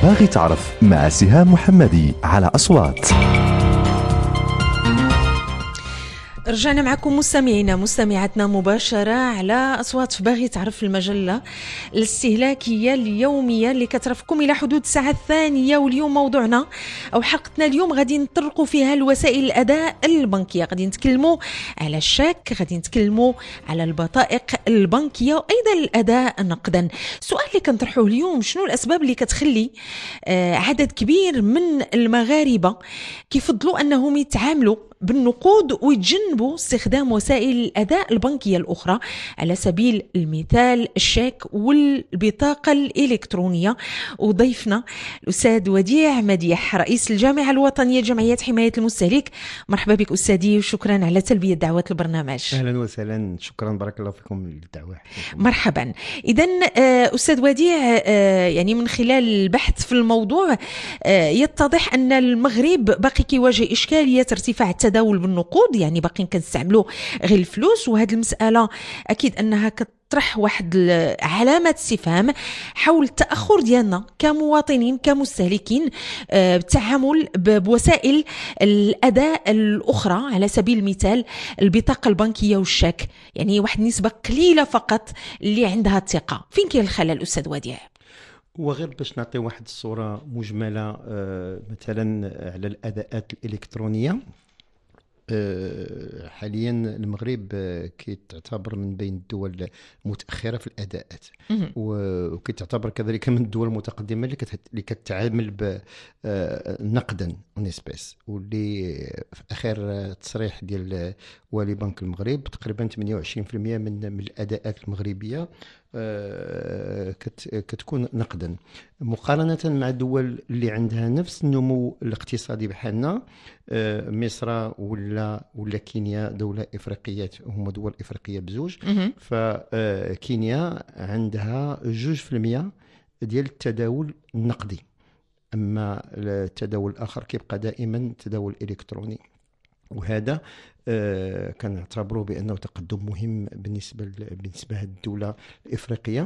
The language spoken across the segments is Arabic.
باغي تعرف مع سهام محمدي على أصوات. رجعنا معكم مستمعاتنا مباشرة على أصوات في باغي تعرف، المجلة الاستهلاكية اليومية اللي كترافقكم إلى حدود الساعة الثانية. واليوم موضوعنا أو حلقتنا اليوم غادي نطرقوا فيها الوسائل الأداء البنكية. غادي نتكلموا على الشيك، غادي نتكلموا على البطائق البنكية وأيضا الأداء نقدا. السؤال اللي كنطرحوه اليوم: شنو الأسباب اللي كتخلي عدد كبير من المغاربة كيفضلوا أنهم يتعاملوا بالنقود ويتجنبوا استخدام وسائل الأداء البنكية الأخرى، على سبيل المثال الشيك والبطاقة الإلكترونية؟ وضيفنا الأستاذ وديع مديح، رئيس الجامعة الوطنية لجمعية حماية المستهلك. مرحبا بك أستاذي وشكرا على تلبية دعوة البرنامج. أهلا وسهلا، شكرا، بارك الله فيكم للدعوة. مرحبا. إذن أستاذ وديع، يعني من خلال البحث في الموضوع يتضح أن المغرب باقي كيواجه إشكالية ارتفاع التداول بالنقود، يعني باقيين كنستعملوا غير الفلوس، وهذه المسألة أكيد أنها كتطرح واحد علامة استفهام حول التأخر ديالنا كمواطنين كمستهلكين بالتعامل بوسائل الأداء الأخرى، على سبيل المثال البطاقة البنكية والشيك. يعني واحد نسبة قليلة فقط اللي عندها الثقة. فين كاين الخلل أستاذ وديع؟ وغير باش نعطي واحد الصورة مجملة مثلا على الأداءات الإلكترونية، حاليا المغرب كيتعتبر من بين الدول المتأخرة في الأداءات، وكيتعتبر كذلك من الدول المتقدمة اللي كتعامل نقدا ونسباس، واللي في آخر تصريح ديال والي بنك المغرب تقريبا 28% من الأداءات المغربية كتكون نقدا، مقارنة مع دول اللي عندها نفس النمو الاقتصادي بحالنا. مصر ولا كينيا، دولة إفريقية، هم دول إفريقية بزوج. فكينيا عندها 2% ديال التداول النقدي، أما التداول الآخر كيبقى دائما تداول إلكتروني، وهذا كنعتبره بأنه تقدم مهم بالنسبة لهذه الدولة الإفريقية.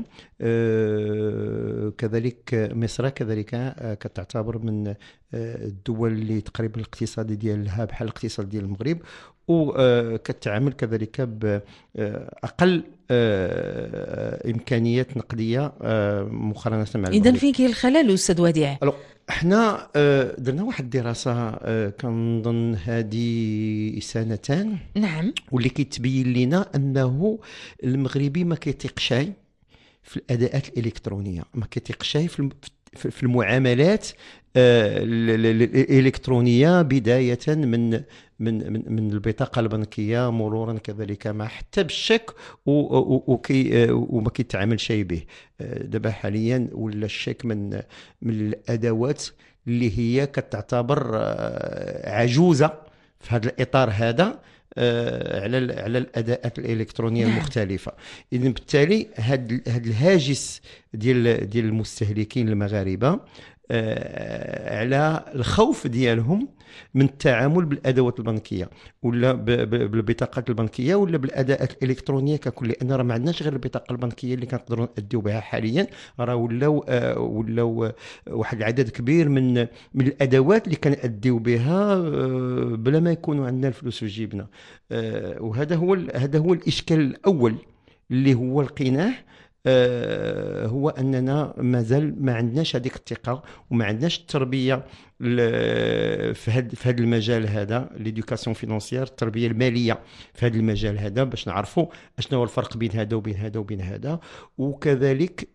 كذلك مصر كذلك كتعتبر من الدول اللي تقريبا الاقتصاد ديالها بحال الاقتصاد ديال المغرب، وكتعامل كذلك بأقل إمكانيات نقدية مقارنة مع المغرب. إذن فين كاين الخلل أستاذ وديع؟ احنا درنا واحد الدراسة كنظن هذه سنتان، نعم، واللي كيتبين لنا أنه المغربي ما كيثقش في الأداءات الإلكترونية، ما كيثقش في المعاملات الإلكترونية، بداية من البطاقة البنكية مرورا كذلك مع حتى بالشيك، وما كيتعامل شيء به. دابا حاليا ولا الشيك من الأدوات اللي هي كتعتبر عجوزة في هذا الإطار هذا على الأداءات الإلكترونية المختلفة. إذن بالتالي هذا الهاجس ديال المستهلكين المغاربة على الخوف ديالهم من التعامل بالادوات البنكيه ولا بالبطاقات البنكيه ولا بالاداءات الالكترونيه ككل، لان راه ما عندناش غير البطاقه البنكيه اللي كنقدروا ناديو بها حاليا، راه ولاو واحد العدد كبير من الادوات اللي كناديو بها بلا ما يكونوا عندنا الفلوس في جيبنا. وهذا هو الاشكال الاول اللي هو لقيناه، هو أننا مازال ما عندناش هذيك الثقة وما عندناش التربية في هذا المجال هذا، ليدوكاسيون فينانسيير، التربية المالية في هذا المجال هذا، باش نعرفوا اشنو هو الفرق بين هذا وبين هذا وبين هذا. وكذلك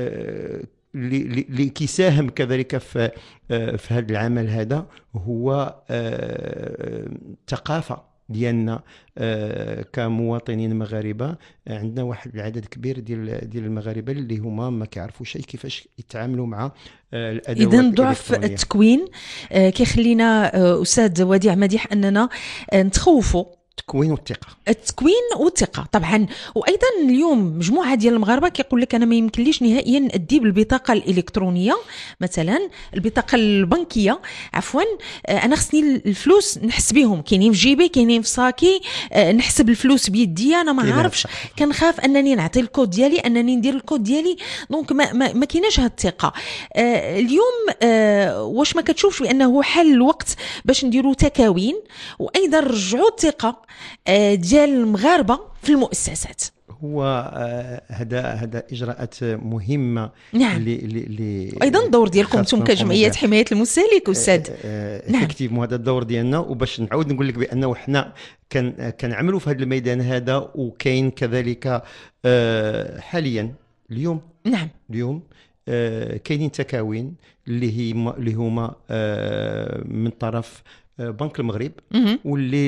اللي كيساهم كذلك في هذا العمل هذا هو الثقافة ديالنا كمواطنين مغاربة. عندنا واحد العدد كبير ديال المغاربة اللي هما ما كيعرفوا شيء كيفاش يتعاملوا مع الادوات. اذن ضعف التكوين كيخلينا استاذ وديع مديح اننا نتخوفوا التكوين والثقه. التكوين والثقه طبعا. وايضا اليوم مجموعه ديال المغاربه كيقول لك انا ما يمكنليش نهائيا ادي بالبطاقه الالكترونيه، مثلا البطاقه البنكيه عفوا، انا خصني الفلوس نحس بهم، كاينين في جيبي كاينين في صاكي، نحسب الفلوس بيدي، انا ما عارفش، كنخاف انني نعطي الكود ديالي، انني ندير الكود ديالي، دونك ما كايناش هاد الثقه. اليوم واش ما كتشوفش بانه حل الوقت باش نديروا تكاوين وايضا نرجعوا الثقه ديال المغاربه في المؤسسات؟ هو هذا اجراءات مهمه. نعم. ايضا الدور ديالكم انتم كجمعيه حمايه المستهلك استاذ. نعم. هذا الدور ديالنا. وباش نعاود نقول لك بانه حنا كنعملوا في هذا الميدان هذا، وكاين كذلك حاليا اليوم. نعم. اليوم كاينين تكاوين اللي هما من طرف بنك المغرب، واللي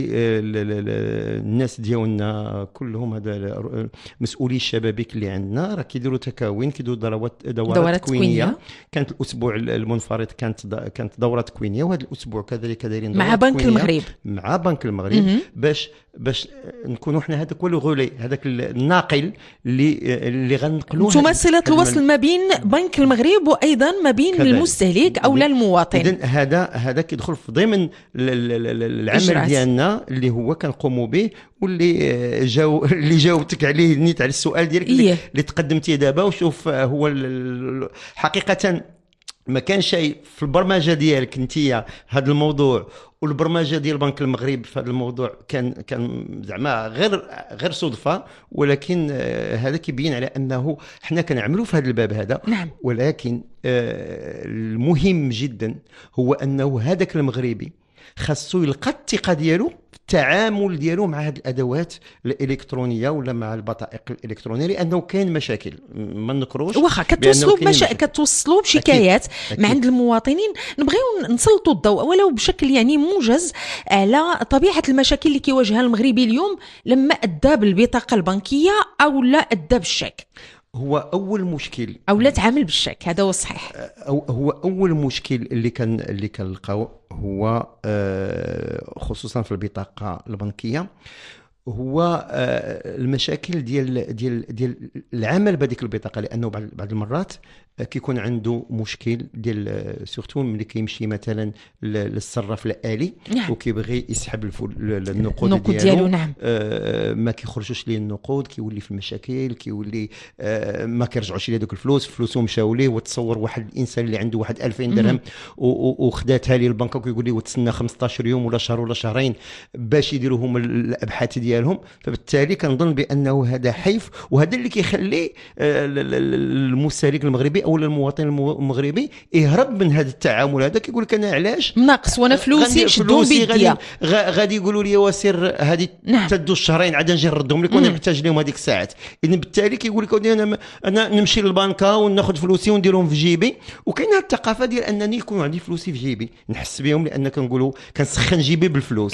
الناس ديالنا كلهم هذا مسؤولي الشبابيك اللي عندنا راه كيديروا تكاوين، كيديروا دورات تكوينيه. كانت الاسبوع المنفرد كانت دوره تكوينيه، وهذا الاسبوع كذلك دايرين مع بنك المغرب. مع بنك المغرب باش نكونوا حنا هذاك هو الغولي، هذاك الناقل اللي غنقلوه. انتم صله الوصل ما بين بنك المغرب وايضا ما بين المستهلك او المواطن. اذن هذا كيدخل في ضمن العمل ديالنا اللي هو كنقوموا به، واللي جاوبتك عليه نيت على السؤال ديالك اللي تقدمتيه دابا. وشوف هو حقيقه ما كان شيء في البرمجه ديالك انتيا هذا الموضوع، والبرمجه ديال بنك المغرب في هذا الموضوع كان زعما غير صدفه، ولكن هذا كيبين على انه حنا كنعملوا في هذا الباب هذا. نعم. ولكن المهم جدا هو انه هذاك المغربي خاصو يلقى الثقه ديالو في التعامل ديالو مع هذه الادوات الالكترونيه ولا مع البطائق الالكترونيه، لانه كاين مشاكل ما نكروش. واخا كتوصلوا بشكايات من عند المواطنين، نبغيو نسلطوا الضوء ولو بشكل يعني موجز على طبيعه المشاكل اللي كيواجهها المغربي اليوم لما ادى بالبطاقه البنكيه او لا ادى بالشيك. هو اول مشكل او لا تعامل بالشيك، هذا هو الصحيح. هو اول مشكل اللي كنلقاو هو خصوصا في البطاقه البنكيه، هو المشاكل ديال العمل بهذيك البطاقه. لانه بعض المرات كيكون عنده مشكل ديال سورتو ملي كيمشي مثلا للصراف الآلي. نعم. وكيبغي يسحب النقود ديالو. نعم. ما كيخرجوش ليه النقود، كيولي في المشاكل، كيولي ما كيرجعوش ليه دوك الفلوس، فلوسهم مشاو ليه. وتصور واحد الانسان اللي عنده واحد 2000 درهم وخداتها ليه البنكه، وكيقول لي وتسنى 15 يوم ولا شهر ولا شهرين باش يديروا هما الابحاث ديالهم. فبالتالي كنظن بانه هذا حيف، وهذا اللي كيخلي المستهلك المغربي او المواطن المغربي يهرب من هذا التعامل هذا. كيقول لك انا علاش ناقص وانا فلوسي شدوا بيديا، غادي يقولوا لي وسير هذه تدو الشهرين عاد نجي نردهم لك وانا محتاج لهم هذيك الساعات. اذا بالتالي كيقول لك انا نمشي للبنكه وناخذ فلوسي ونديرهم في جيبي. وكاين هذه الثقافه ديال انني يكون عندي فلوسي في جيبي نحس بهم، لان كنقولوا كنسخن جيبي بالفلوس.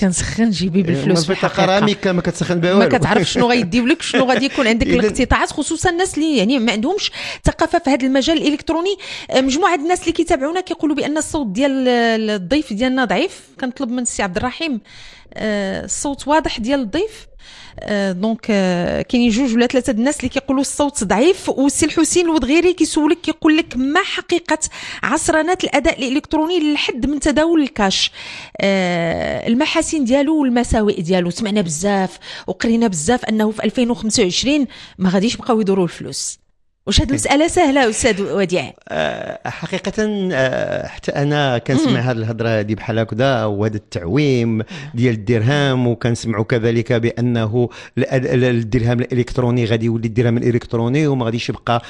في الحقيقه ما كتسخن بها والو، ما كتعرف شنو غيديو لك، شنو غادي يكون عندك الاقتطاعات، خصوصا الناس اللي يعني ما عندهمش ثقافه في هذا المجال الالكتروني. مجموعه الناس اللي كيتابعونا كيقولوا بان الصوت ديال الضيف ديالنا ضعيف. كنطلب من السي عبد الرحيم الصوت واضح ديال الضيف. دونك كاينين جوج ولا ثلاثه الناس اللي كيقولوا الصوت ضعيف. والسي الحسين الودغيري كيسولك كيقول لك ما حقيقه عصرنه الاداء الالكتروني للحد من تداول الكاش، المحاسن ديالو والمساوئ ديالو؟ سمعنا بزاف وقرينا بزاف انه في 2025 ما غاديش يبقاو يدوروا الفلوس. واش هذه المساله سهله استاذ وديع؟ حقيقه حتى انا كنسمع هذه الهضره هذه بحال هكذا، وهذا التعويم ديال الدرهم. وكنسمعوا كذلك بانه الدرهم الالكتروني غادي يولي الدرهم الالكتروني وما غاديش يبقى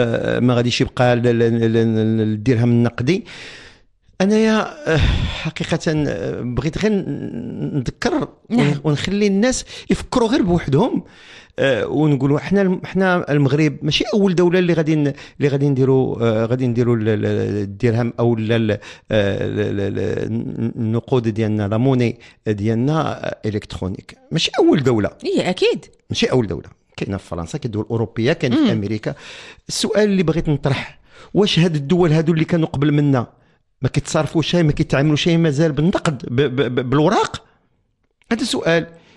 الدرهم النقدي. انايا حقيقه بغيت غير نذكر ونخلي الناس يفكروا غير بوحدهم، ونقولوا احنا المغرب ماشي اول دوله اللي غادي نديروا الدرهم او النقود ديالنا لا موني ديالنا الكترونيك. ماشي اول دوله، هي اكيد ماشي اول دوله. كاينه في فرنسا، كاين دول اوروبيه، كاين في امريكا. السؤال اللي بغيت نطرح، واش هاد الدول هادو اللي كانوا قبل منا ما كيتصرفوا شيء، ما كيتعاملوا شيء مازال بالنقد بالوراق؟ هذا سؤال.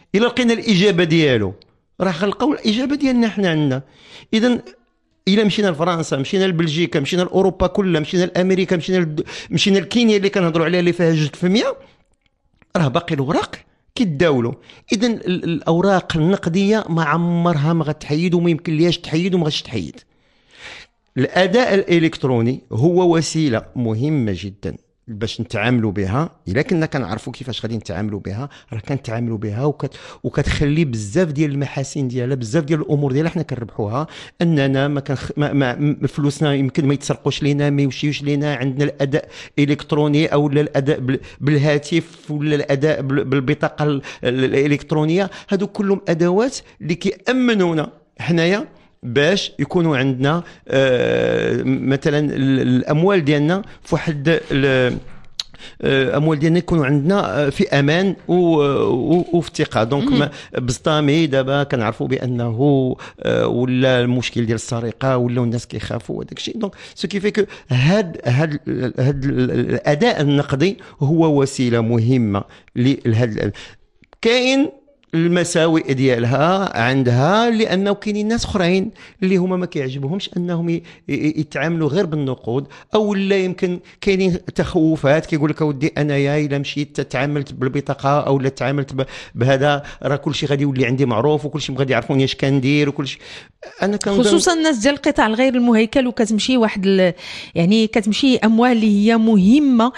الا لقينا الاجابه ديالو راه غنلقاو الاجابه ديالنا حنا عندنا. اذا الا مشينا لفرنسا، مشينا لبلجيكا، مشينا لاوروبا كلها، مشينا لامريكا، مشينا لكينيا اللي كنهضروا عليها اللي فيها 2%، راه باقي الوراق كيتداولوا. اذا الاوراق النقديه ما عمرها ما غتحيد وما يمكن ليهاش تحيد وما غاتش تحيد. الاداء الالكتروني هو وسيله مهمه جدا باش نتعاملوا بها. الا كنا كنعرفوا كيفاش غادي نتعاملوا بها راه كنتعاملوا بها وكتخلي بزاف ديال المحاسن ديالها، بزاف ديال الامور ديالها حنا كنربحوها. اننا ما فلوسنا يمكن ما يتسرقوش لينا، ما يمشيوش لينا، عندنا الاداء الالكتروني او الاداء بالهاتف ولا الاداء بالبطاقه الالكترونيه. هادو كلهم ادوات اللي كيامنونا حنايا باش يكونوا عندنا مثلا الاموال ديالنا في واحد الاموال ديالنا يكونوا عندنا في امان وفي ثقه. دونك بسطامي دابا كنعرفوا بانه ولا المشكل ديال السرقه ولا الناس كيخافوا وداك الشيء. دونك سو كي فيك هاد الاداء النقدي هو وسيله مهمه لهذا. كاين المساوئ ديالها عندها لانه كاينين ناس اخرين اللي هما ما كيعجبهمش انهم يتعاملوا غير بالنقود، او لا يمكن كاينين تخوفات كيقول لك اودي انايا الا مشيت تعاملت بالبطاقه او لا تعاملت بهذا راه كل شيء غادي يولي عندي معروف وكل شيء غادي يعرفوني اش كندير وكل شيء. انا خصوصا الناس ديال القطاع الغير المهيكل وكتمشي واحد يعني كتمشي اموال اللي هي مهمه.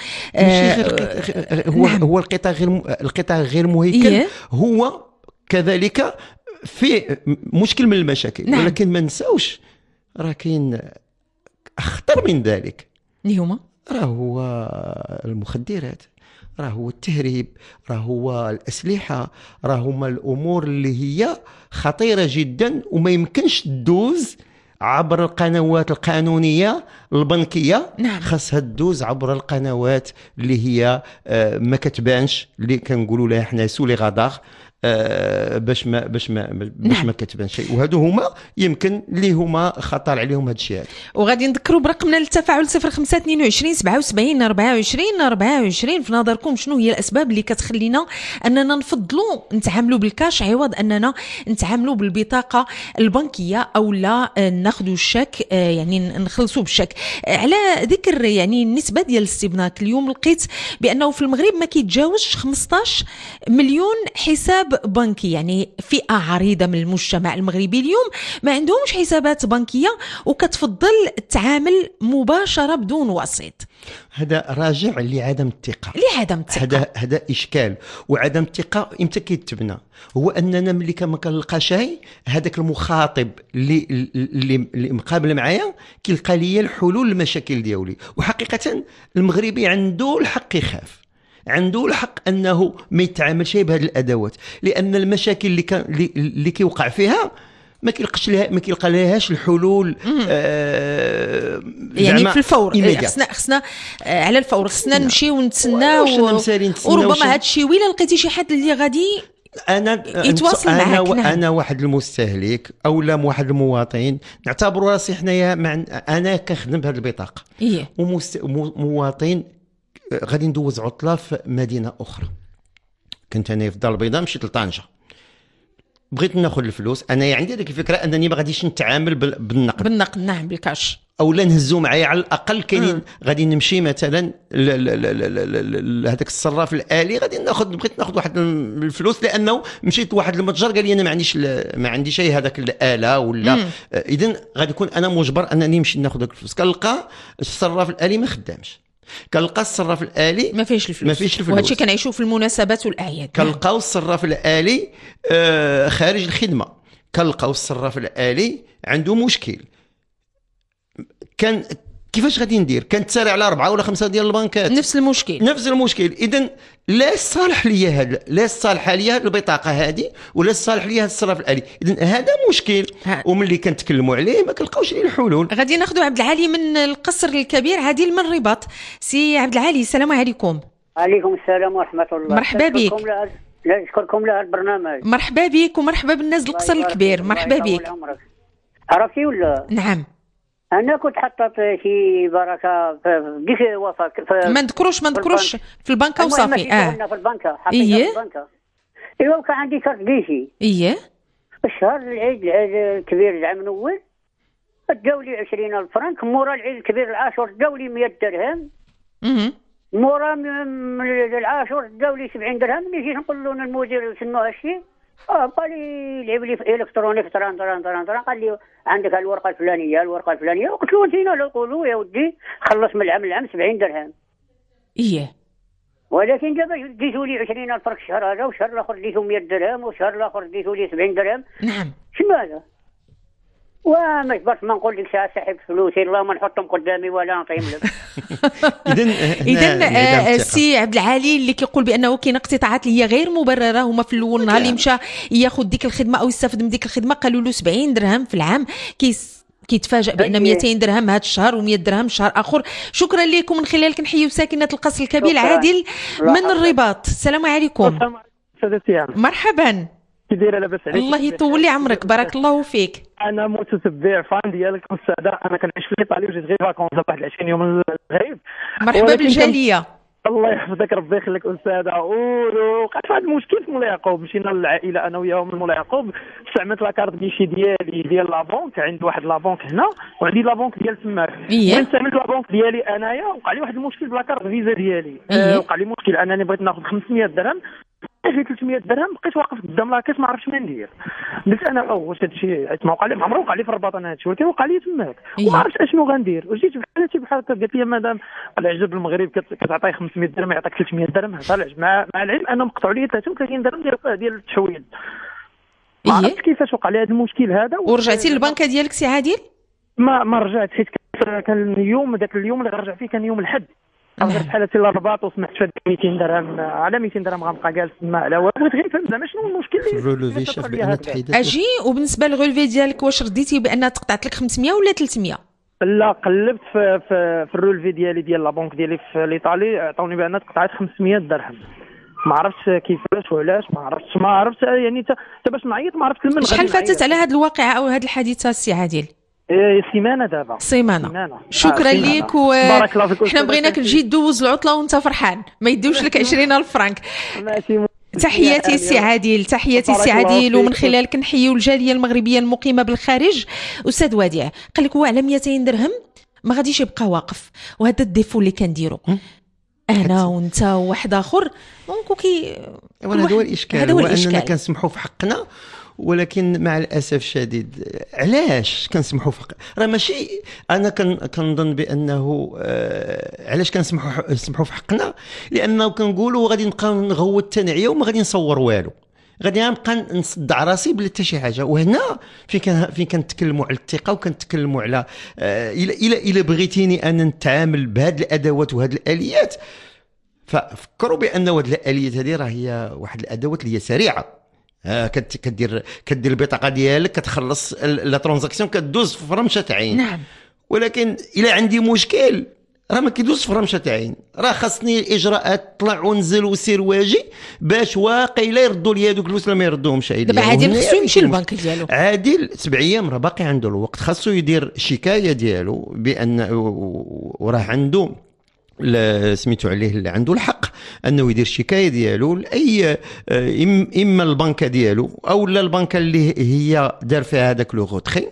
هو القطاع غير مهيكل هو كذلك في مشكل من المشاكل. نعم. ولكن ما نساوش راه كاين اخطر من ذلك اللي هما راه هو المخدرات، راه هو التهريب، راه هو الأسلحة، راه هما الأمور اللي هي خطيرة جدا وما يمكنش تدوز عبر القنوات القانونية البنكية. نعم. خاصها تدوز عبر القنوات اللي هي ما كتبانش، اللي كنقولوا لها حنا سولي غادار، باش ما كتبان شيء. وهادو هما يمكن اللي هما خطر عليهم هاد الشيء. وغادي نذكروا برقمنا للتفاعل 0522 77 24 24. في نظركم شنو هي الاسباب اللي كتخلينا اننا نفضلوا نتعاملوا بالكاش عوض اننا نتعاملوا بالبطاقه البنكيه او لا ناخذوا الشك، يعني نخلصوا بالشك. على ذكر يعني النسبه ديال الاستبناك، اليوم لقيت بانه في المغرب ما كيتجاوزش 15 مليون حساب بنكي، يعني فئة عريضة من المجتمع المغربي اليوم ما عندهمش حسابات بنكية وكتفضل التعامل مباشرة بدون وسيط. هذا راجع لعدم الثقة. هذا إشكال. وعدم الثقة إمتى كيتبنى؟ هو أننا ملي ما كنلقى شيء، هذاك المخاطب اللي مقابل معايا كيلقى لي الحلول للمشاكل ديالي. وحقيقة المغربي عنده الحق يخاف، عنده الحق انه ما يتعامل شيء بهذه الادوات، لان المشاكل اللي كيوقع فيها ما كيلقى لهاش الحلول. يعني في الفور خصنا على الفور خصنا نمشي ونتسناو، وربما هذا الشيء ولا لقيتي شي حد اللي غادي يتواصل معك. انا واحد المستهلك او لا واحد المواطن نعتبر راسي حنايا انا كنخدم بهذه البطاقه ومواطن غادي ندوز عطله في مدينه اخرى. كنت انا في الدار البيضاء، مشيت لطنجه، بغيت ناخذ الفلوس. انا عندي هذيك الفكره انني ما غاديش نتعامل بالنقد. نعم، بالكاش، او لا نهزو معايا على الاقل. كاينين غادي نمشي مثلا هذاك الصراف الالي، غادي بغيت ناخذ واحد الفلوس لانه مشيت لواحد المتجر قال لي انا ما عنديش اي هذاك الاله ولا اذا غادي يكون انا مجبر انني نمشي ناخذ داك الفلوس. كنلقى الصراف الالي ما خدامش، كنلقى الصراف الالي ما فيش الفلوس. وهادشي كنعيشوا في المناسبات والاعياد. كنلقاو الصراف الالي خارج الخدمه، كنلقاو الصراف الالي عنده مشكل. كيفاش غادي ندير؟ كنتسارع على 4 ولا 5 ديال البنكات، نفس المشكل. اذا لا صالح ليا هذا، لا صالحه ليا البطاقه هذه، ولا صالح ليا الصراف الالي. اذا هذا مشكل، وملي كنتكلموا عليه ما كنلقاوش ليه الحلول. غادي ناخذوا عبد العالي من القصر الكبير، عادل من الرباط. سي عبد العالي، السلام عليكم. عليكم السلام ورحمه الله. مرحبا بك. نشكركم على البرنامج. مرحبا بك ومرحبا بالناس القصر الكبير. مرحبا بك. عرفتي ولا؟ نعم. انا كنت حطيت شي بركه في ديك وسط ما نذكروش في البنكه وصافي. في البنكه حطيتها في البنكه. ايوا كان عندي كارت ديسي. الشهر العيد الكبير العام الاول داو لي 20,000 فرنك، مورا العيد الكبير العاشور داو لي 100 درهم. مورا العاشور داو لي 70 درهم. ملي جيت نقول له المدير شنو هادشي، قال لي لعب لي في الكترونيك طران قال لي عندك الورقه الفلانيه وقلت له انتينا لا نقولوا يا ودي خلص من العام 70 درهم. ولكن دابا ديتوا لي 20,000 فرنك الشهر هذا، وشهر الاخر ديتوا 100 درهم، وشهر الاخر ديتوا لي 70 درهم. نعم. شنو هذا؟ وما جبرت ما نقول لك ساحب فلوسي، اللهم نحطهم قدامي ولا نطيم لك. اذا السي عبد العالي اللي كيقول بانه كاين اقتطاعات اللي هي غير مبرره، هما في الاول نهار اللي مشى ياخذ ديك الخدمه او يستافد من ديك الخدمه قالوا له 70 درهم في العام، كيتفاجئ بان 200 درهم هذا الشهر و100 درهم شهر اخر. شكرا لكم، من خلال كنحيوا ساكنه القصر الكبير عادل من الرباط. السلام عليكم. مرحبا. كي دايره؟ لاباس عليك؟ الله يطول لي عمرك، بارك الله فيك. انا متتبع فان ديالك استاذه، انا كنعيش في ايطاليا وجيت غير فاكونس واحد 20 يوم المغرب. مرحبا بالجاليه. الله يحفظك ربي يخليك استاذه. وقعت في هذا المشكل في مولاي يعقوب، مشينا للعائله انا وياهم من مولاي يعقوب، استعملت لاكارت ديشي ديالي ديال لابونك، عندي واحد لابونك هنا وعندي لابونك ديال تماك. استعملت لابونك ديالي انايا، وقع لي واحد المشكل بلاكارت فيزا ديالي. وقع لي مشكل انني بغيت ناخذ 500 درهم، جي 300 درهم، بقيت واقف قدام لاكيس ما عرفتش ما ندير. قلت انا واش هادشي ما وقع لي، ما عمرو وقع لي في الرباط انا هادشي، ولكن وقع لي تماك وما عرفتش اشنو غندير. وجيت بحال هكا قالت لي مدام العجب المغرب كتعطيه 500 درهم يعطيك 300 درهم. هذا العجب مع العلم انهم مقطعوا لي 33 درهم ديال التحويل. ما عرفتش كيفاش وقع لي هذا المشكل هذا. ورجعتي للبنكه ديالك سي عادل؟ ما رجعت، حيت كان اليوم ذاك اليوم اللي غنرجع فيه كان يوم الحد. غير بحال هاتي للرباط وسمحت في 200 درهم، على 200 درهم غنبقى جالس تما على والو. بغيت غير نفهم زعما شنو المشكل الرولوفي. شاف بان تحيدات اجي. وبالنسبه للغولفي ديالك واش رديتي بان تقطعت لك 500 ولا 300؟ لا، قلبت في الرولفي ديالي ديال لابونك ديالي في الايطالي، عطاوني بان تقطعت 500 درهم. ما عرفتش كيفاش وعلاش، ما عرفتش يعني حتى باش نعيط ما عرفت لمن. شحال فاتت على هذه الواقعه او هذه الحادثه السي عادل؟ سيمانه دابا. سيمانه. شكرا ليك، وحنا بغيناك تجي دوز العطله وانت فرحان، ما يدوش لك 20,000 فرنك. تحياتي سي عادل، تحياتي سي عادل. ومن خلال كنحيوا الجاليه المغربيه المقيمه بالخارج. استاذ وديع قال لك هو على 200 درهم ما غاديش يبقى واقف، وهذا الديفو اللي كنديرو انا وانت وواحد اخر دونك هذا هو الاشكال، هو اننا كنسمحوا في حقنا، ولكن مع الاسف الشديد علاش كنسمحوا في راه ماشي. انا كنظن بانه علاش كنسمحوا في حقنا، لانه كنقولوا غادي نبقى نغوت التنعيه وما غادي نصور والو، غادي نبقى نصدع راسي بلا حتى شي حاجه. وهنا فين كنتكلموا على الثقه، وكنتكلموا على الى بغيتيني ان نتعامل بهذه الادوات وهذه الاليات، ففكروا بان هذه الاليات هذه راه هي واحد الادوات اللي هي سريعه. كدير البطاقه ديالك، كتخلص لا ترانزاكسيون، كدوز في فرمشه عين. نعم. ولكن الا عندي مشكل راه ما كيدوز في فرمشه عين، راه خاصني اجراءات طلع ونزل وسير واجي باش واقيلا يردوا لي هذوك الفلوس، ما يردوهمش. دابا عادل خصو يمشي للبنك ديالو. عادل 7 ايام راه باقي عنده الوقت، خاصو يدير شكايه ديالو بان وراه عنده سميتو عليه اللي عنده الحق انه يدير شكايه ديالو لاي اما البنكه ديالو او لا البنكه اللي هي دار فيها هذاك لو غوتري،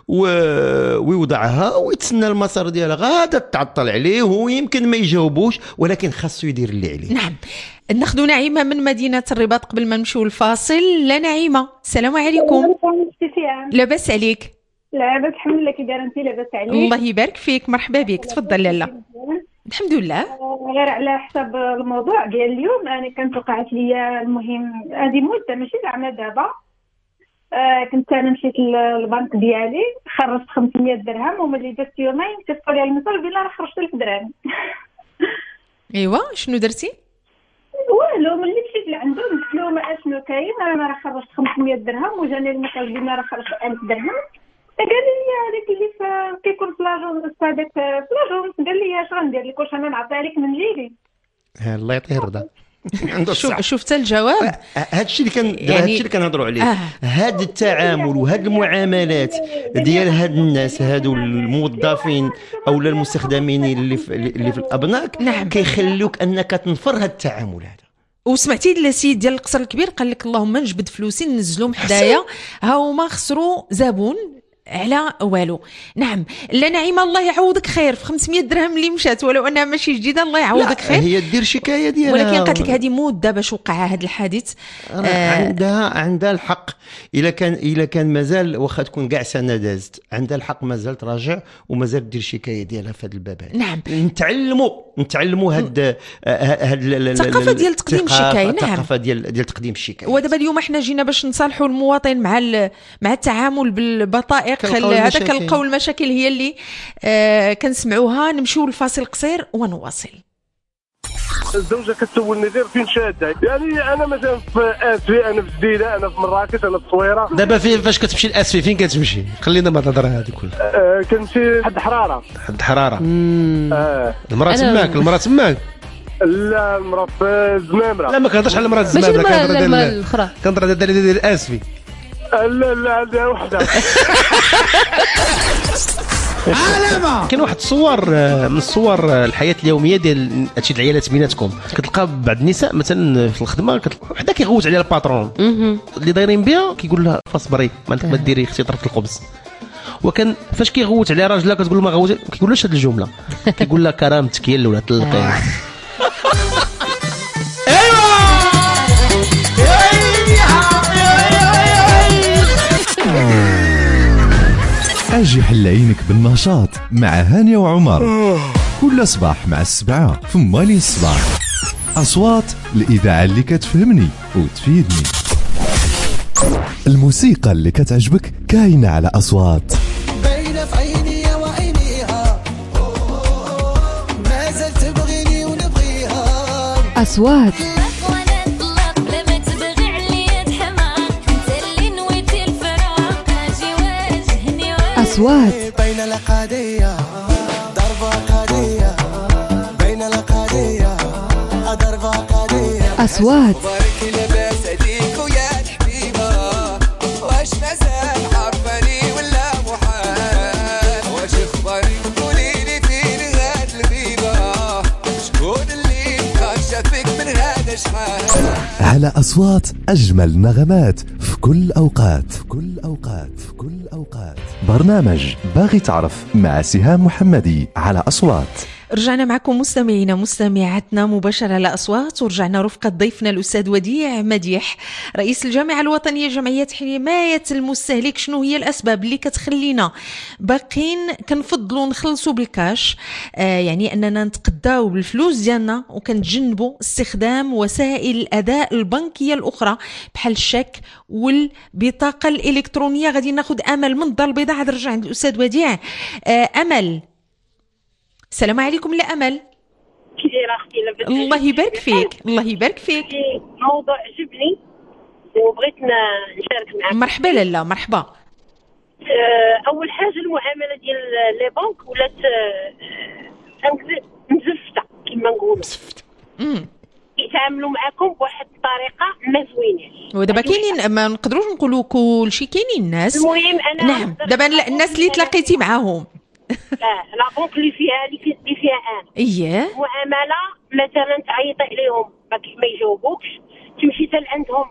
ويوضعها ويتسنى المسار ديالها. غادا تعطل عليه ويمكن ما يجاوبوش، ولكن خاصو يدير اللي عليه. نعم. ناخذ نعيمه من مدينه الرباط قبل ما نمشيو الفاصل. لا نعيمه، السلام عليكم. لاباس عليك؟ لاباس الحمد لله. كي دايره انت؟ لاباس عليك؟ الله يبارك فيك، مرحبا بك. تفضل لاله. الحمد لله. غير على حسب الموضوع ديال اليوم، انا كانت وقعت لي المهم هذه مده ماشي زعما دابا. كنت انا مشيت للبنك ديالي خرجت 500 درهم، وملي درت يومين كتقول لي المثال بلا راه خرجت لك درهم. ايوا شنو درتي؟ والو ملي مشيت لعندو قلت له ما اشنو كاين، انا راه خرجت 500 درهم وجاني المثال بلا راه خرجت 1000 درهم. قال لي هذاك اللي كيكون في لاجونس، هذاك في لاجونس. قال لي اش غندير لك، واش انا نعطيها لك من جيبي؟ الله يعطيه الرضا. شفت الجواب؟ هذا الشيء اللي كنهضروا عليه. هذا التعامل وهذه المعاملات ديال هاد الناس هادو الموظفين او المستخدمين اللي في الابناك، نعم. كيخلوك انك تنفر هذا التعامل هذا. وسمعتي السيد ديال القصر الكبير قال لك اللهم نجبد فلوسي ننزلهم حدايا، ها هما خسروا زبون على والو. نعم. لا نعيمه الله يعوضك خير في 500 درهم اللي مشات، ولو انها ماشي جديده الله يعوضك خير. هي دير شكايه ديالها، ولكن قالت لك هذه مده باش وقع هذا الحادث. عندها الحق. الا كان مازال واخا تكون كاع سنه دازت، عندها الحق مازال تراجع ومازال دير شكايه ديالها في هذا الباب. نعم. نتعلموا هاد الثقافه ديال تقديم الشكايه. نعم، الثقافه ديال تقديم الشكايه. ودابا اليوم احنا جينا باش نصالحوا المواطن مع التعامل بالبطائق. هذا كنلقاو المشاكل هي اللي كنسمعوها. نمشيو لفاصل قصير ونواصل. الزوجه كتسولني غير فين شاده، يعني انا مثلا في اسفي، انا في جديده، انا في مراكش، انا في الصويره. دابا فاش كتمشي لاسفي فين كتمشي؟ خلينا ما تهضر هذه كلها. كنمشي حد حراره. المراه تماك لا، المراه في الزمامره. لا ما كنهضرش على المراه الزمامره، كنهضر على ديال الاسفي. لا عندها وحده. كاين واحد الصور من الصور الحياه اليوميه ديال هادشي العيالات بيناتكم، كتلقى بعض النساء مثلا في الخدمه وحده كيغوت عليها الباترون اللي دايرين بها، كيقول لها فاصبري ما ديري اختي طرف الخبز. وكان فاش كيغوت عليها راجلها كتقول له ما غوت، ما كيقولش هذه الجمله، كيقول لها كرامتك هي الاولى طلقيها. أجي حل عينك بالنشاط مع هانية وعمر كل صباح مع 7 في مالي الصباح. أصوات الإذاعة اللي كتفهمني وتفيدني. الموسيقى اللي كتعجبك كاينة على أصوات. باينة في عيني وعينيها، ما زلت تبغيني ونبغيها. أصوات أصوات بين القضية ضربة قضية، بين القضية ضربة قضية. أصوات بارك لباس هديك ويا الحبيبة، واش مازال عرفاني ولا محال؟ واش اخبارك قوليلي فين هاد الغيبة؟ شكون اللي بقى شافك من هذا شحال؟ على أصوات أجمل نغمات في كل أوقات. برنامج باغي تعرف مع سهام محمدي على أصوات. رجعنا معكم مستمعينا مستمعاتنا مباشرة على أصوات، ورجعنا رفقة ضيفنا الأستاذ وديع مديح رئيس الجامعة الوطنية جمعية حماية المستهلك. شنو هي الأسباب اللي كتخلينا باقين كنفضلوا نخلصوا بالكاش، يعني أننا نتقداو بالفلوس ديالنا وكنتجنبوا استخدام وسائل الأداء البنكية الأخرى بحال الشيك والبطاقة الإلكترونية. غادي ناخد أمل من الدار البيضاء. عاد رجع عند الأستاذ وديع. أمل، السلام عليكم. لا أمل، كي دايره اختي؟ لاباس؟ الله يبارك فيك. الله يبارك فيك. موضوع عجبني وبغيت نشارك معك. مرحبا لاله، مرحبا. اول حاجه المعامله ديال لي بنك ولات مزفته كما نقولوا. يتعاملوا معكم بواحد الطريقه ما زويناش. ودابا كاينين، ما نقدروش نقولوا كلشي، كاينين الناس. المهم انا نعم، دابا الناس اللي تلاقيتي معاهم لا بنك اللي فيها انا اييه معامله مثلا تعيط عليهم ما يجاوبوكش، تمشي حتى عندهم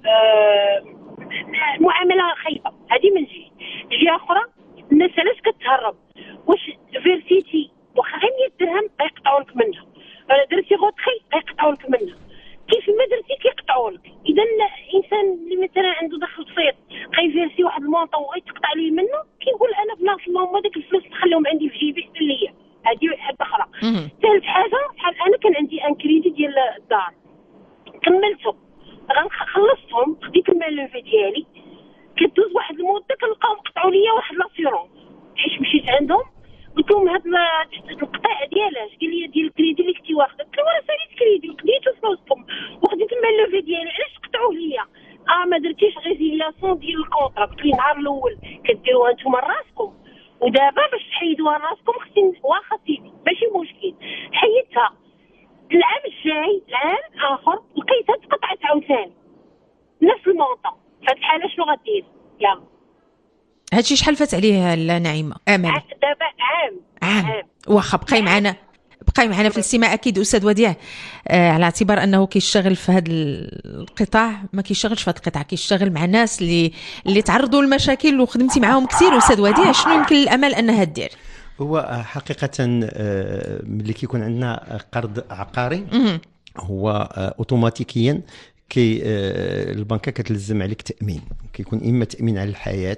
معامله خايبه. هذه من جهه اخرى الناس علاش كتهرب؟ واش فيرسيتي واخا 100 درهم غيقطعوا لك منها، ولا درتي غوتخي غيقطعوا لك منها، كيف ما درتي كيقطعوا لك. اذا الانسان اللي مثلا عنده دخل بسيط غيفيرسي واحد المونطون وغيتقطع ليه منه، كيقول انا بلاص اللهم هذاك الفلوس نخليهم عندي في جيبي حتى ليا. هذه حاجه اخرى. ثالث حاجه، بحال انا كان عندي ان كريدي ديال الدار كملته، خلصتهم، خديت المالوفي ديالي، كدوز واحد المده كنلقاهم قطعوا ليا واحد لاسيرونس. حيت مشيت عندهم قلت لهم هذا القطاع ديالاش؟ قال لي ديال الكريدي اللي كنتي واخده. قلت له انا ساليت كريدي وخديتو فلوسكم وخديت المالوفي ديالي، علاش تقطعوه ليا؟ ما درتيش ريزيلياسيون ديال الكونطرا. قلت لي النهار الاول كديروها نتوما راسكم، ودابا باش تحيدوها راسكم خصني واخا سيدي ماشي مشكل. حيدتها العام الجاي، العام اخر لقيتها تقطعت عاوتاني نفس المونطون. فهاد الحاله شنو غدير؟ يلا هادشي شحال فات عليه النعيمه؟ امل دابا عام. واخا بقاي بقاي معنا في الاستماع اكيد استاذ وديع، على اعتبار انه كيشتغل في هذا القطاع، ما كيشتغلش في هذا القطاع، كيشتغل مع ناس اللي تعرضوا للمشاكل وخدمتي معاهم كثير. استاذ وديع، شنو يمكن الامل انها دير؟ هو حقيقه ملي كيكون عندنا قرض عقاري هو اوتوماتيكيا البنكه كتلزم عليك تامين، كيكون اما تامين على الحياه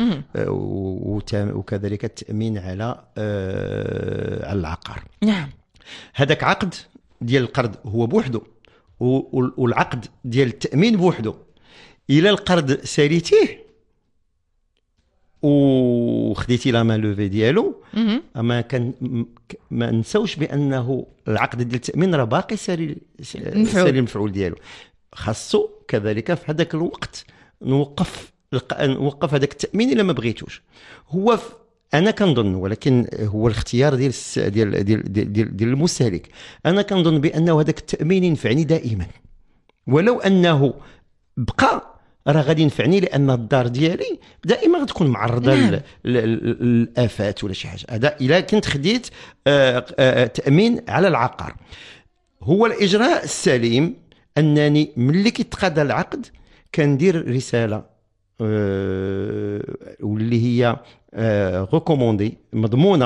وكذلك التامين على العقار. نعم. هذاك عقد ديال القرض هو بوحده، والعقد ديال التامين بوحده. الى القرض ساليتيه وخديتي لا مان لوفي ديالو، اما كان ما نساوش بانه العقد ديال التامين راه باقي ساري المفعول ديالو. خاصو كذلك في هذاك الوقت نوقف هذاك التامين الا ما بغيتوش. هو انا كنظن، ولكن هو الاختيار ديال المستهلك. انا كنظن بانه هذاك التامين ينفعني دائما، ولو انه بقى راه غادي ينفعني، لان الدار ديالي دائما غتكون معرضه للافات ولا شي حاجه. هذا الا كنت خديت تامين على العقار. هو الاجراء السليم انني ملي كيتقاضى العقد كندير رساله واللي هي ريكوموندي مضمونه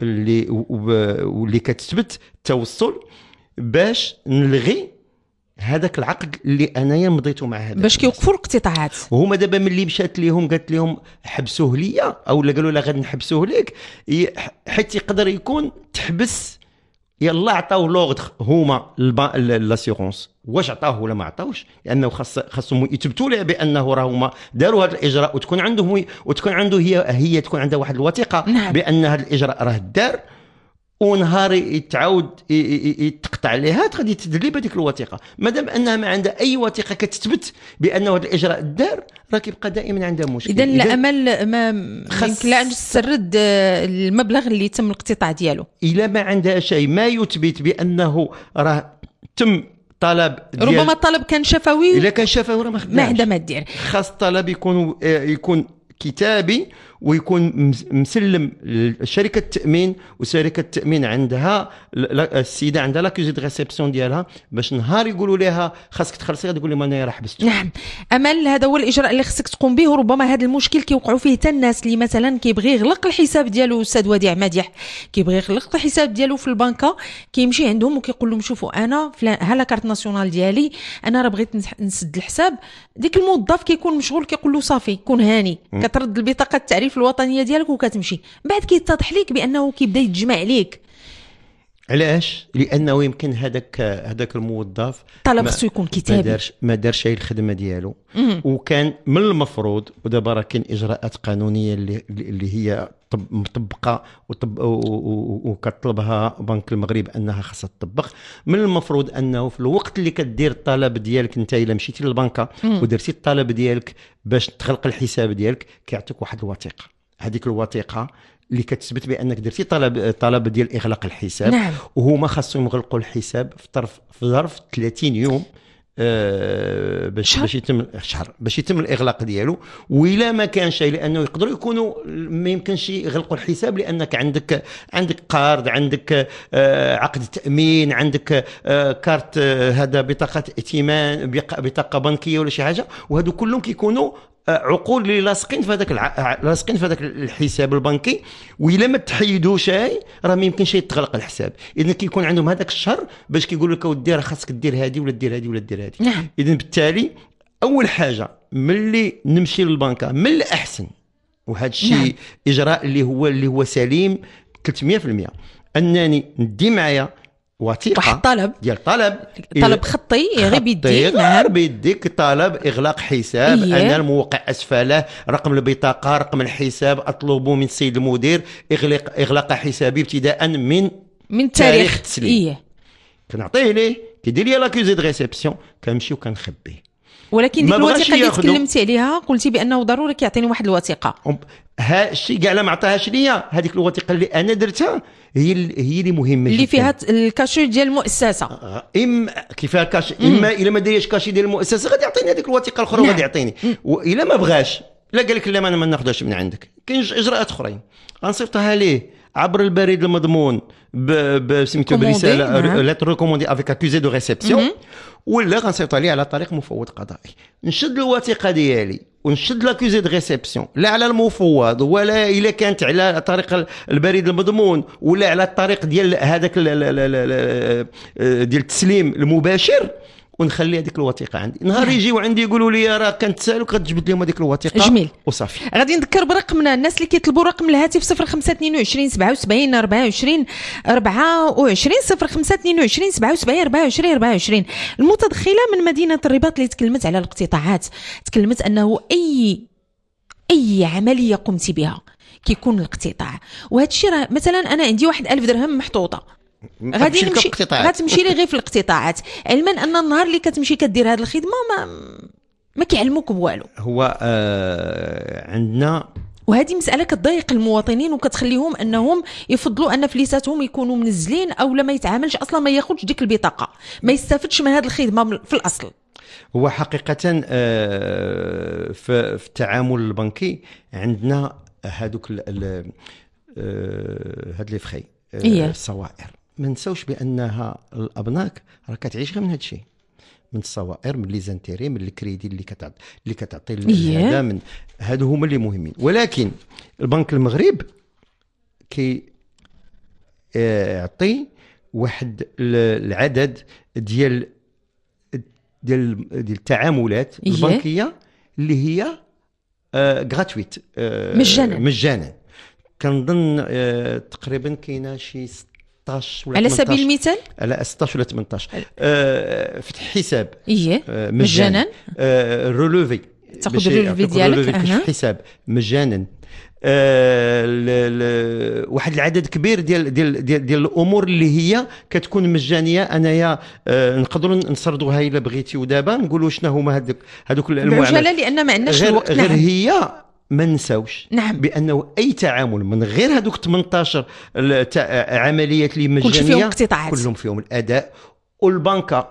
واللي كتثبت التوصل باش نلغي هذاك العقد اللي انايا مضيته مع هذا، باش كيوقفوا الاقتطاعات. وهما دابا ملي مشات ليهم قالت لهم حبسوه ليا او قالوا لا غادي نحبسوه لك، حيت يقدر يكون تحبس يلا عطاو لوغد هما لاسيغونس، واش عطاوه ولا ما عطاوش، لانه خاصهم يثبتوا له بانه راه هما داروا هذا الاجراء، وتكون عنده هي تكون عندها واحد الوثيقه. نعم. بان هذا الاجراء راه دار، ونهار يتعاود يتقطع عليها غادي تدلي بهذيك الوثيقه. مادام انها ما عندها اي وثيقه كتثبت بانه هذا الاجراء دار، راه كيبقى دائما عندها مشكل. اذا الامل ما يمكن لا تسرد المبلغ اللي تم الاقتطاع ديالو الا ما عندها شيء ما يثبت بانه راه تم طلب ربما الطلب كان شفوي. الا كان شفوي راه ما عندها ما دير. خاص الطلب يكون كتابي ويكون مسلم لشركه التامين، وشركه التامين عندها السيده عندها لاكوزي دو ريسبسيون ديالها، باش نهار يقولوا لها خاصك تخلصي تقول لهم انا راه حبست. نعم. امل، هذا هو الاجراء اللي خصك تقوم به. وربما هذا المشكل كيوقعوا فيه حتى الناس اللي مثلا كيبغي يغلق الحساب ديالو. استاذ وديع مديح كيبغي يغلق الحساب ديالو في البنكه، كيمشي عندهم وكيقول لهم شوفوا انا ها لا كارت ناسيونال ديالي، انا راه بغيت نسد الحساب. ديك الموظف كيكون مشغول كيقول له صافي كون هاني، كترد البطاقه التعريف الوطنيه ديالك وكتمشي. بعد كيتضح ليك بانه كيبدا يتجمع عليك. علاش؟ لانه يمكن هذاك الموظف طلب خصو يكون كتابي، ما دارش الخدمه ديالو، وكان من المفروض، ودابا راه كاين اجراءات قانونيه اللي هي مطبقه وكطلبها بنك المغرب انها خاصها تطبق. من المفروض انه في الوقت اللي كدير الطلب ديالك انت، الا مشيتي للبنكه ودرتي الطلب ديالك باش تخلق الحساب ديالك، كيعطيك واحد الوثيقه. هذيك الوثيقه اللي كتثبت بانك درتي طلب ديال اغلاق الحساب. نعم. وهما خاصهم يغلقوا الحساب في ظرف 30 يوم باش يتم الاغلاق ديالو. وإلا ما كان شيء، لانه يقدروا يكونوا ما يمكنش يغلقوا الحساب لانك عندك قرض، عندك عقد تامين، عندك كارت هذا بطاقه ائتمان، بطاقه بنكيه ولا شي حاجه، وهذو كلهم كيكونوا عقول اللي لاصقين في هذاك الحساب البنكي. وإلا ما تحيدوا شيء راه ما يمكنش يتغلق الحساب. اذا كيكون عندهم هذاك الشهر باش كيقول لك ودي راه خاصك دير هذه ولا دير هذه ولا دير هذه. نعم. اذا بالتالي اول حاجه ملي نمشي للبنكه من الاحسن، وهذا الشيء نعم. اجراء اللي هو سليم 300%، انني ندي معايا وثيقه واحد طلب ديال طلب خطي غير بيديك. نعم. بيديك طلب اغلاق حساب. انا الموقع اسفله، رقم البطاقه، رقم الحساب، اطلب من السيد المدير اغلاق حسابي ابتداء من تاريخ التسليم. كنعطيه ليه، كيدير لي لاكوزي دو ريسبسيون، كنمشي وكنخبيه. ولكن ديك الوثيقه اللي تكلمتي عليها قلتي بانه ضروري كيعطيني واحد الوثيقه. ها الشيء كاع ما عطاهاش ليا، هذيك الوثيقه اللي انا درتها هي اللي مهمه اللي فيها الكاشي ديال المؤسسه. اما كيفاه الكاشي، اما الا ما دايرش كاشي ديال المؤسسه غادي يعطيني هذيك الوثيقه الاخرى وغادي يعطيني. والا ما بغاش لا قال لك لا ما ناخذهاش من عندك، كاين اجراءات اخرين غنصيفطها ليه عبر البريد المضمون بسميتو برساله لتر ريكوموندي افيك اكوزي دو ريسبسيون، ولا غنصيفط عليه على طريق مفوض قضائي. نشد الوثيقه ديالي ونشد لاكوزي دو ريسبسيون لا على المفوض ولا الا كانت على طريق البريد المضمون ولا على الطريق ديال هذاك ديال التسليم المباشر، ونخلي هذيك الوثيقه عندي. نهار يجيو عندي يقولوا لي راه كنت سالك غتجبد لهم هذيك الوثيقه. جميل وصافي. غادي نذكر برقمنا الناس اللي كيطلبوا رقم الهاتف 0522 77 24 24 0522 77 24 24. المتدخله من مدينه الرباط اللي تكلمت على الاقتطاعات، تكلمت انه اي عمليه قمتي بها كيكون الاقتطاع، وهذا الشيء راه مثلا انا عندي 1000 درهم محطوطه غادي نمشي غتمشي لي غير في الاقتطاعات، علما ان النهار اللي كتمشي كدير هذه الخدمه ما كيعلموك بوالو. هو عندنا وهذه مساله كتضايق المواطنين وكتخليهم انهم يفضلوا ان فليساتهم يكونوا منزلين او لما يتعاملش اصلا ما ياخذش ديك البطاقه، ما يستافدش من هذه الخدمه في الاصل. هو حقيقه في التعامل البنكي عندنا هذوك هاد لي فخي الصوائر. ما نساوش بانها الابناك راه كتعيش غير من هذا الشيء، من الصوائر، من لي زانتيري، من الكريدي اللي كتعطي هذا، من هادو هما اللي مهمين. ولكن البنك المغرب كي يعطي واحد العدد ديال التعاملات البنكيه اللي هي غراتويت، مجانا. كنظن تقريبا كاينه شي 16 ولا 18 على سبيل المثال، على 16 ولا 18 فتح حساب مجانا، رولوفي تاخذ الرولوفي ديالك فتح حساب مجانا، واحد العدد كبير ديال الامور اللي هي كتكون مجانيه. انايا نقدروا نسردوها الا بغيتي، ودابا نقولوا شنو هما هذوك المعاملات لان ما عندناش الوقت. غير هي ما نساوش بانه اي تعامل من غير هذوك 18 عمليات اللي مجانيه كلهم فيهم الاداء، والبنكه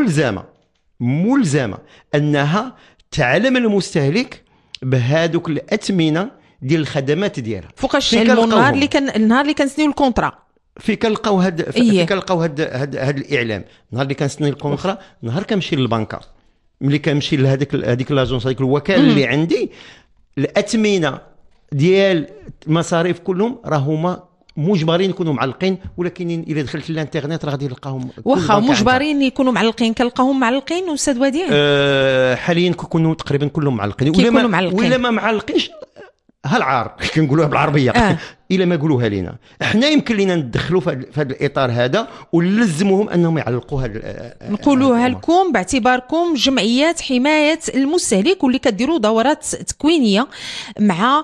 ملزمه انها تعلم المستهلك بهذوك الاثمنه ديال الخدمات ديالها. فوقاش النهار اللي كنسنيو الكونطرا فين كنلقاو هاد الاعلام. نهار اللي كنسني الكونطرا، نهار كنمشي للبنكه، ملي كنمشي لهذيك لاجونس، هذيك الوكاله اللي عندي، الاثمنه ديال المصاريف كلهم راهما مجبرين يكونوا معلقين. ولكن الا دخلت للانترنت راه غادي تلقاهم واخا مجبرين يكونوا معلقين. كنلقاهم معلقين استاذ وديع؟ حاليا كيكونوا تقريبا كلهم معلقين، ولا ما معلقينش هالعار كنقولوها بالعربيه. الا ما قولوها لينا احنا يمكن لينا ندخلوا في هذا الاطار هذا ونلزموهم انهم يعلقوها. نقولوها لكم باعتباركم جمعيات حمايه المستهلك واللي كديروا دورات تكوينيه مع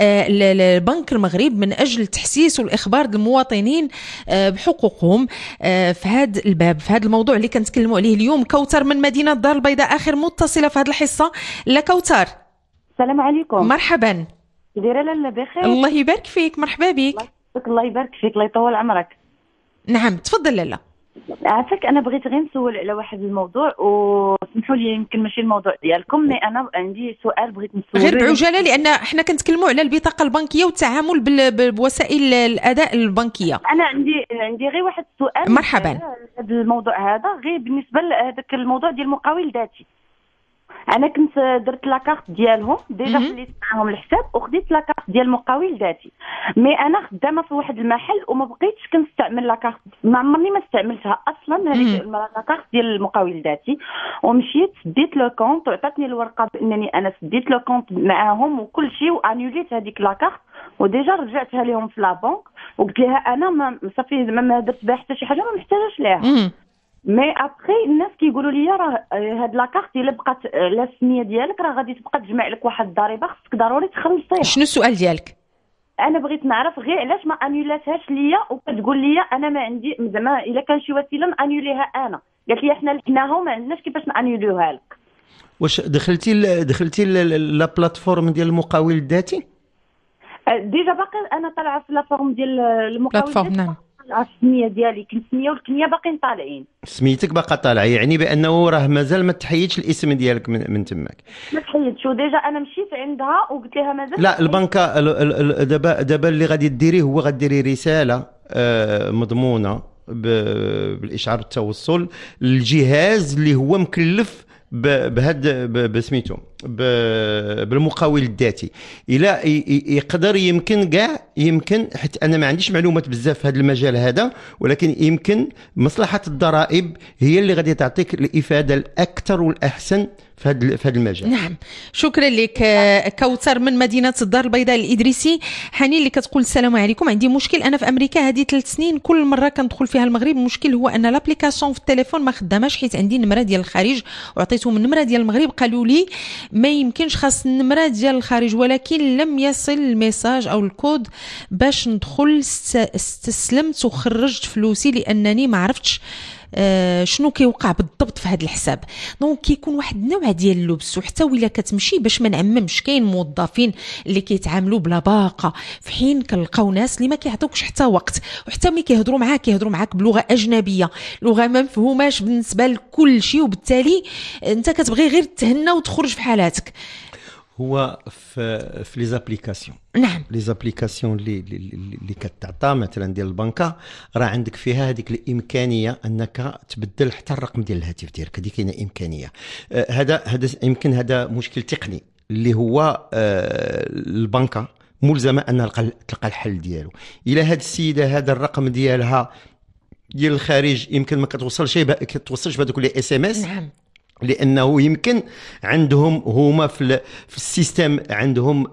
البنك المغرب من اجل تحسيس والاخبار المواطنين بحقوقهم في هذا الباب، في هذا الموضوع اللي كنتكلموا عليه اليوم. كوثر من مدينه الدار البيضاء اخر متصله في هذه الحصه. لا كوثر، السلام عليكم. مرحبا. دايره لاله بخير؟ الله يبارك فيك، مرحبا بك. الله يبارك فيك، الله يطول عمرك. نعم تفضل لاله. عافاك، انا بغيت غير نسول على واحد الموضوع، وسمحوا لي يمكن ماشي الموضوع ديالكم، مي انا عندي سؤال بغيت نسوله غير بعجاله، لان احنا كنتكلموا على البطاقه البنكيه والتعامل بوسائل الاداء البنكيه. انا عندي غير واحد السؤال. مرحبا. هذا الموضوع هذا غير بالنسبه لهذاك الموضوع ديال المقاول ذاتي. انا كنت درت لاكارت ديالهم ديجا، خليت معاهم الحساب وخديت لاكارت ديال المقاول ذاتي. مي انا خدامه في واحد المحل وما بقيتش كنستعمل لاكارت، ما عمرني ما استعملتها اصلا هذيك اللاكارت ديال المقاول ذاتي. ومشيت سديت لو كونط وعطاتني الورقه بانني انا سديت لو كونط معاهم وكل شيء، وانيوليت هذيك لاكارت وديجا رجعتها لهم في لابونك وقلت لها انا ما صافي ما درت بها حتى شي حاجه، ما محتاجاش ليها. مي ابخي الناس كيقولوا لي راه هاد لاكارت الا بقات لا السميه ديالك راه غادي تبقى تجمع لك واحد الضريبه خصك ضروري تخلصيها. شنو السؤال ديالك؟ انا بغيت نعرف غير علاش ما انيولاتهاش ليا، وكتقول لي انا ما عندي زعما الا كان شي وسيله نانيوليها انا. قالت لي احنا لحناها وما عندناش كيفاش نانيوليوها لك. واش دخلتي لا بلاتفورم ديال المقاول الذاتي؟ ديجا باقي انا طالعه في لا فورم ديال المقاول الذاتي. نعم. السميه ديالي كنت سميه والكنيه باقيين طالعين. سميتك باقا طالعه، يعني بانه راه مازال ما تحيدش الاسم ديالك من تماك. ما تحيدش، وديجا انا مشيت عندها وقلت لها مازال. لا البنكه دابا اللي غادي ديريه هو غديري رساله مضمونه بالاشعار بالتوصل للجهاز اللي هو مكلف بهذا بسميتو بالمقاول الذاتي. الى يقدر يمكن كاع يمكن، حيت انا ما عنديش معلومات بزاف في هذا المجال هذا، ولكن يمكن مصلحه الضرائب هي اللي غادي تعطيك الافاده الاكثر والاحسن في هذا المجال. نعم، شكرا لك كوثر من مدينه الدار البيضاء الادريسي. حنين اللي كتقول السلام عليكم، عندي مشكل انا في امريكا هذه 3 سنين، كل مره كندخل فيها المغرب المشكل هو ان لابليكاسيون في التليفون ما خداماش، حيت عندي النمره ديال الخارج وعطيتهم النمره ديال المغرب، قالوا لي ما يمكنش، خاص النمره ديال الخارج، ولكن لم يصل الميساج او الكود باش ندخل. استسلمت وخرجت فلوسي لانني ما عرفتش شنو كيوقع بالضبط في هذا الحساب. دونك كيكون واحد النوع ديال اللبس، وحتى ولا كتمشي باش ما نعممش، كاين موظفين اللي كيتعاملوا بلا باقه، في حين كنلقاو ناس اللي ما كيعطوكش حتى وقت، وحتى ملي كيهضروا معاك بلغه اجنبيه، لغه ما مفهوماش بالنسبه لكل شيء، وبالتالي انت كتبغي غير تهنى وتخرج في حالاتك. هو في لي زابليكاسيون. نعم، لي زابليكاسيون اللي كتعطى مثلا ديال البنكه، راه عندك فيها هذيك الامكانيه انك تبدل حتى الرقم ديال الهاتف ديالك، هذه كاينه امكانيه. هذا يمكن هذا مشكل تقني اللي هو البنكه ملزمه انها تلقى الحل ديالو. الى هذه السيده هذا الرقم ديالها ديال الخارج يمكن ما كتوصلش بهذوك لي اس ام اس. نعم، لانه يمكن عندهم هما في السيستم عندهم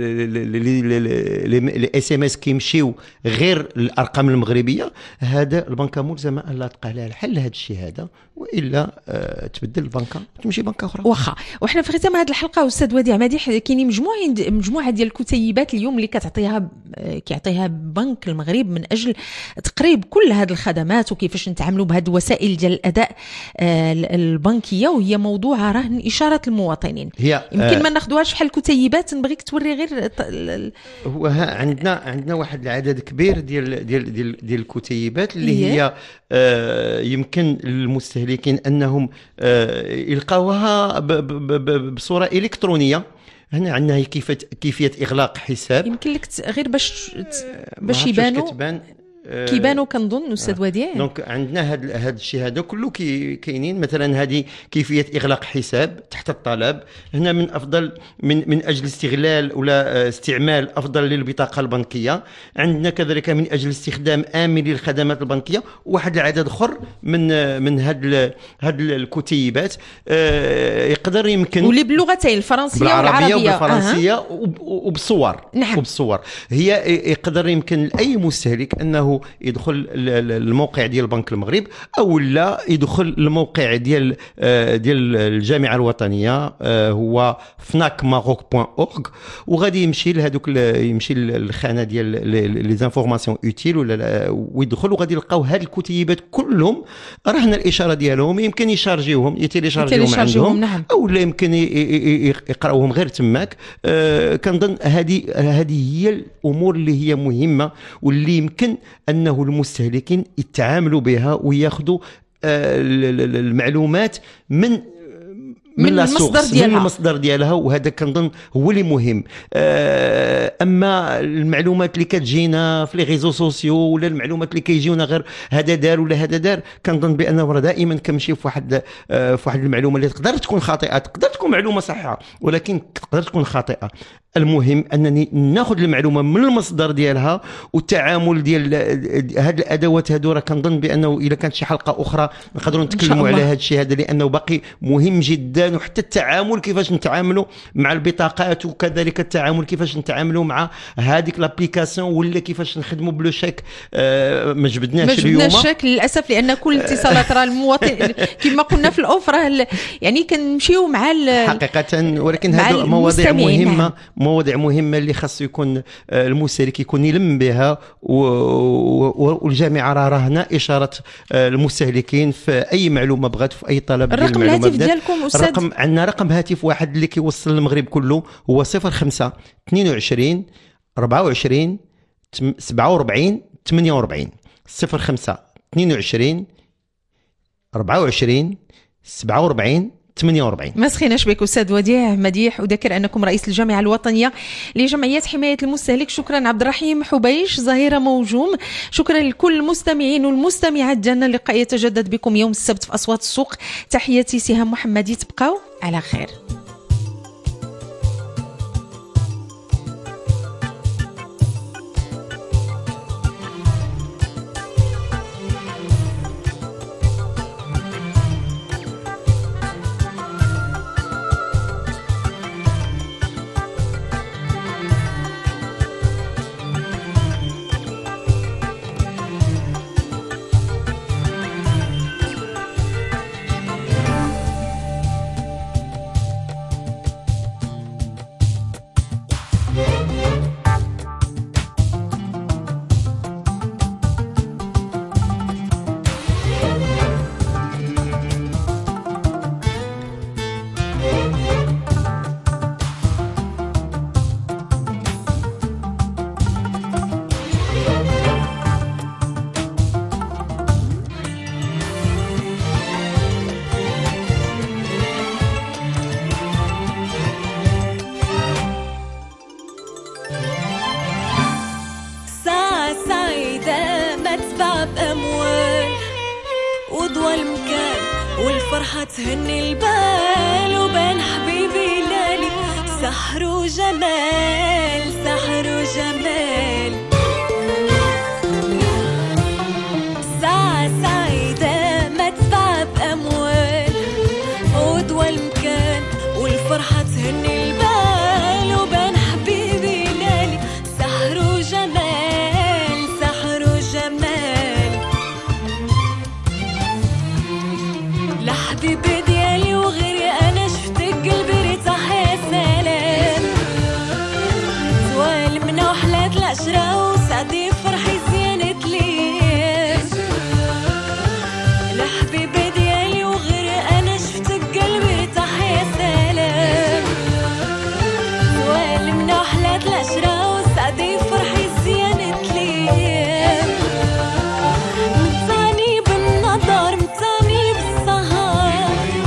الاي اس ام اس كيمشيو غير الارقام المغربيه. هذا البنكه ملزمه ان لا تلقى لها الحل لهذا الشيء هذا، والا تبدل البنكه تمشي بنكه اخرى. واخا. وحنا في ختام هذه الحلقه استاذ وديع مديح، كاينين مجموعه ديال الكتيبات اليوم اللي كيعطيها بنك المغرب من اجل تقريب كل هذه الخدمات وكيفاش نتعاملوا بهذه الوسائل ديال الاداء البنكيه، وهي موضوع رهن اشاره المواطنين. يمكن ما ناخذوهاش بحال الكتيبات، نبغيك توري غير هو عندنا واحد العدد كبير ديال الكتيبات اللي هي يمكن للمستهلكين انهم يلقاوها بصوره الكترونيه. هنا عندنا كيفيه اغلاق حساب، يمكن لك غير باش كيبانوا كنظن استاذ وديع. دونك عندنا هذا الشيء هذا كله كاينين. مثلا هذه كيفيه اغلاق حساب تحت الطلب، هنا من افضل من اجل استغلال ولا استعمال افضل للبطاقه البنكيه. عندنا كذلك من اجل استخدام امن للخدمات البنكيه، وواحد العدد اخر من هاد الكتيبات يقدر يمكن واللي باللغتين الفرنسيه والعربيه والعربيه وبالفرنسيه وبالصور. نعم. وبالصور. هي يقدر يمكن لاي مستهلك انه يدخل الموقع ديال بنك المغرب، او لا يدخل الموقع ديال الجامعه الوطنيه، هو fnacmaroc.org، وغادي يمشي لهذوك يمشي للخانه ديال لي زانفورماسيون اوتيل ويدخل، وغادي يلقاو هاد الكتيبات كلهم رهن الاشاره ديالهم. يمكن يشارجيوهم يتيليشارجيوهم عندهم. نعم. او لا يمكن يقراوهم غير تماك. كنظن هذه هي الامور اللي هي مهمه، واللي يمكن انه المستهلكين يتعاملوا بها وياخذوا المعلومات من المصدر ديالها، وهذا كنظن هو اللي مهم. اما المعلومات اللي كتجينا في لي ريزو سوسيو ولا المعلومات اللي كيجيونا غير هذا دار ولا هذا دار، كنظن بانه دائما كنمشي في واحد المعلومه اللي تقدر تكون خاطئه، تقدر تكون معلومه صحيحه ولكن تقدر تكون خاطئه. المهم انني ناخذ المعلومه من المصدر ديالها، والتعامل ديال هاد الادوات هادو راه كنظن بانه اذا كانت شي حلقه اخرى نقدروا نتكلموا على هذا الشيء هذا، لانه باقي مهم جدا. وحتى التعامل كيفاش نتعاملوا مع البطاقات، وكذلك التعامل كيفاش نتعاملوا مع هذيك لابليكاسيون، ولا كيفاش نخدموا بلو شيك. ما جبدناش اليوم الشيك للاسف، لان كل الاتصالات راه المواطن كما قلنا في الاوفر يعني كنمشيو مع حقيقه. ولكن هذو مواضيع مهمه، مواضيع مهمه اللي خاص يكون المستهلك يكون يلم بها، والجامعه راهنا اشاره المستهلكين في اي معلومه بغات، في اي طلب ديال الرقم الهاتف ديالكم استاذ؟ عندنا رقم هاتف واحد اللي كيوصل المغرب كله، هو 05 22 24 47 48. 05 22 24 47 48. ما سخيناش بك أستاذ وديع مديح. أذكر أنكم رئيس الجامعة الوطنية لجمعيات حماية المستهلك. شكرا عبد الرحيم حبيش ظهيرة موجوم. شكرا لكل المستمعين والمستمعات ديالنا. اللقاء يتجدد بكم يوم السبت في أصوات السوق. تحياتي سهام محمدي. تبقاو على خير. تهني البال وبين حبيبي لالي سحر وجمال سحر وجمال. ساعة سعيدة ما تبع بأموال ودوى المكان والفرحة تهني البال وبين حبيبي لالي سحر وجمال سحر وجمال. لحبيبي ديالي وغيري أنا شفتك قلبي رتاح يا سلام. طوال منا وحلات العشرة وسعدي فرحي زينت ليام. لحبيبي ديالي وغيري أنا شفتك قلبي رتاح يا سلام. طوال منا وحلات العشرة وسعدي فرحي زينت ليام. متاني بالنظر متاني بالسهر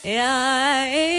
يا عيني